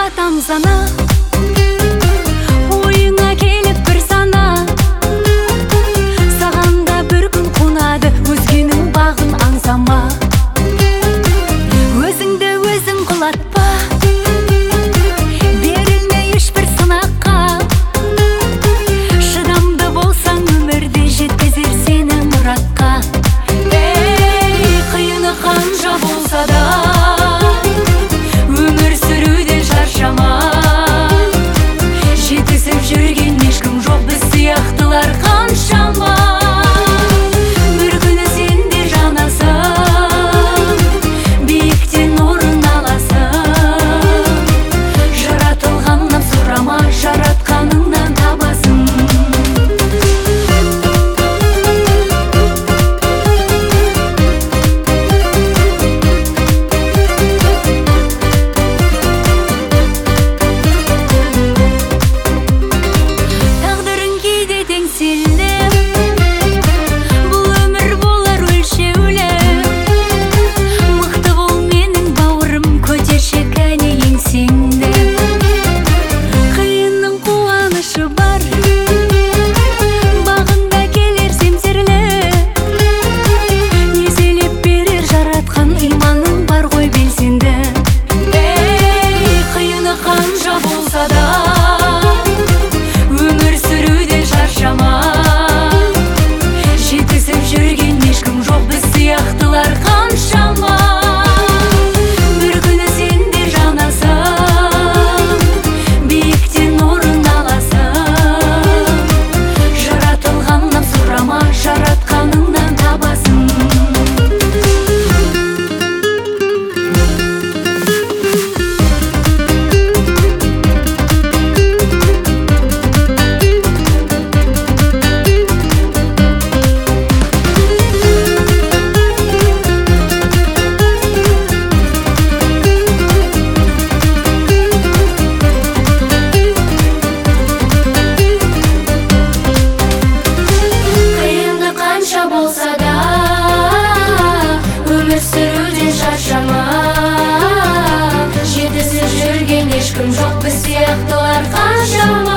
тарқатам сана, ойыңа келіп бір сана. Саған да бір күн қонады, өзгенің бағын аңсама. Өзіңді өзің құлатпа, берілме ешбір сынаққа. Шыдамды болсаң өмірде жеткізер сені мұратқа. Қиыны қанша болса да өмір сүруден шаршама. Жетісіп жүрген ешкім жоқ, біз сияқтылар қаншама. Бір күні сен де жанасың, биіктен орын аласың. Жаратылғаннан сұрама, жаратқаныңнан табасың. Тағдырың кейде теңселі, бұл өмір болар өлшеулі. Мықты бол менің бауырым, көтерші кәне еңсеңді. Қиынның қуанышы бар, бағында келер семсерлі. Еселеп берер жаратқан, иманың бар ғой белсенді. Қиыны қанша болса да өмір сүруден шаршама. Жетісіп жүрген ешкім жоқ, біз сияқтылар қаншама. Бір күні сен де жанасың, биіктен орын аласың. Жаратылғаннан сұрама, жаратқаныңнан табасың. Қиынды қанша болса да өмір сүруден шаршама. Жетісіп жүрген ешкім жоқ, біз сияқтылар қаншама.